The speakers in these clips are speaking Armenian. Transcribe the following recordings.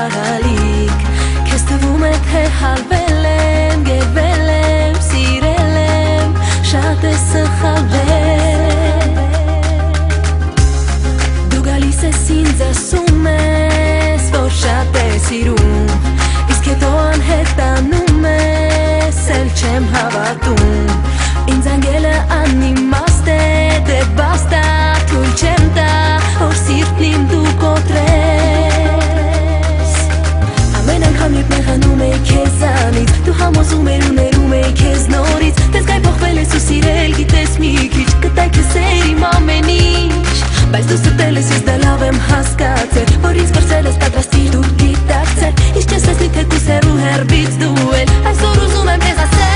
աղալիկ Քեզ թվում է թե հալվել եմ, գերվել եմ, սիրել եմ, շատ է սխալվել Դու գալիս ես ինձ ասում ես, որ շատ է սիրում Իսկ հետո անհետանում ես, էլ չեմ հավատում Ինձ անգելը անիմաստ է, դե բաստա, թույլ չեմ տա, որ սիրտն իմ դու կոտրես Ամեն անգամ երբ նեղանում էի քեզանից, դու համոզում էր ու ներում էի քեզ նորից Դες գայ փոխվել ես ու սիրել գիտես մի քիչ, կտայ քեզ էր իմ ամեն ինչ Բայց դու ստել ես, ես դա լավ եմ հասկացել, որ ինձ կրծել ես պատրաստիր դու գիտակցել Ինչ չես ասնի թեկուս հեռու հեռվից դու էլ, այսօր ուզում եմ քեզ ասել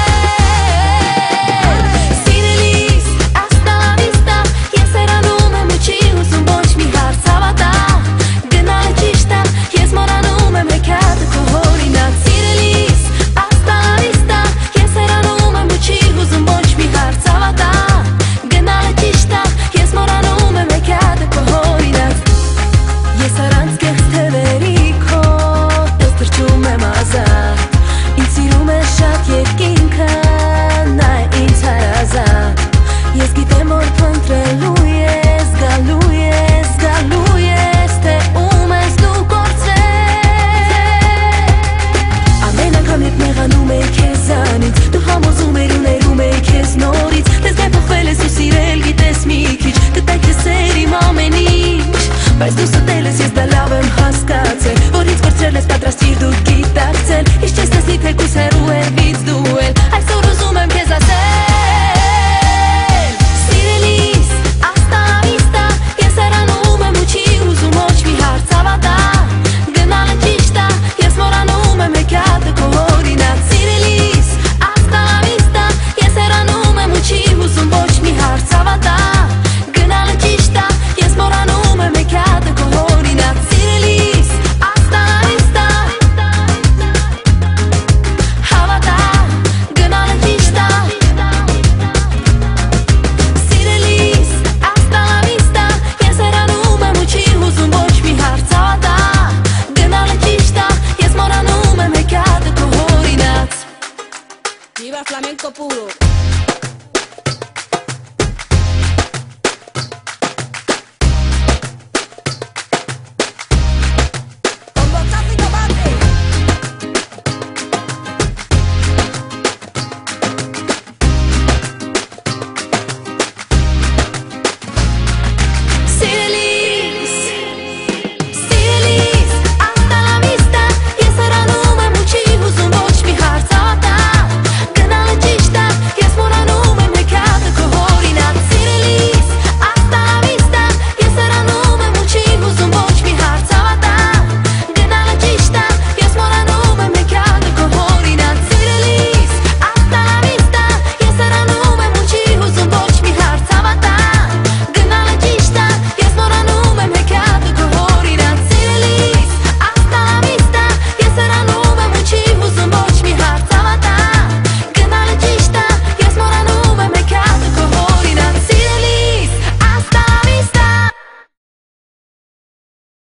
Բայց դու ստել ես, ես դա լավ եմ հասկացել Որ ինձ կրծել ես պատրաստիր դու գիտակցել Ինչ չես տեսնի թեկուս հեռու հեռվից դու էլ Այսօր ուզում եմ քեզ ասել Սիրելիս, աստա վիստա Ես հեռանում եմ ու չի ուզում ոչ մի հարց հավատա Գնալը ճիշտ է, ես մոռանում եմ հեքիաթը քո օրինակ Սիրելիս, աստա վիստա Ես հեռանում եմ ու չի ուզում ոչ մի հարց հավատա Գնալը ճիշտ է, ես մոռանում եմ հեքիաթը քո օրինակ Սիրելիս, աստա վիստա Հավատա, գնալը ճիշտ է Սիրելիս, աստա վիստա Ես հեռանում եմ ու չի ուզում ոչ մի հարց հավատա Գնալը ճիշտ է, ես մոռանում եմ հեքիաթը քո օրինակ Viva Flamenco puro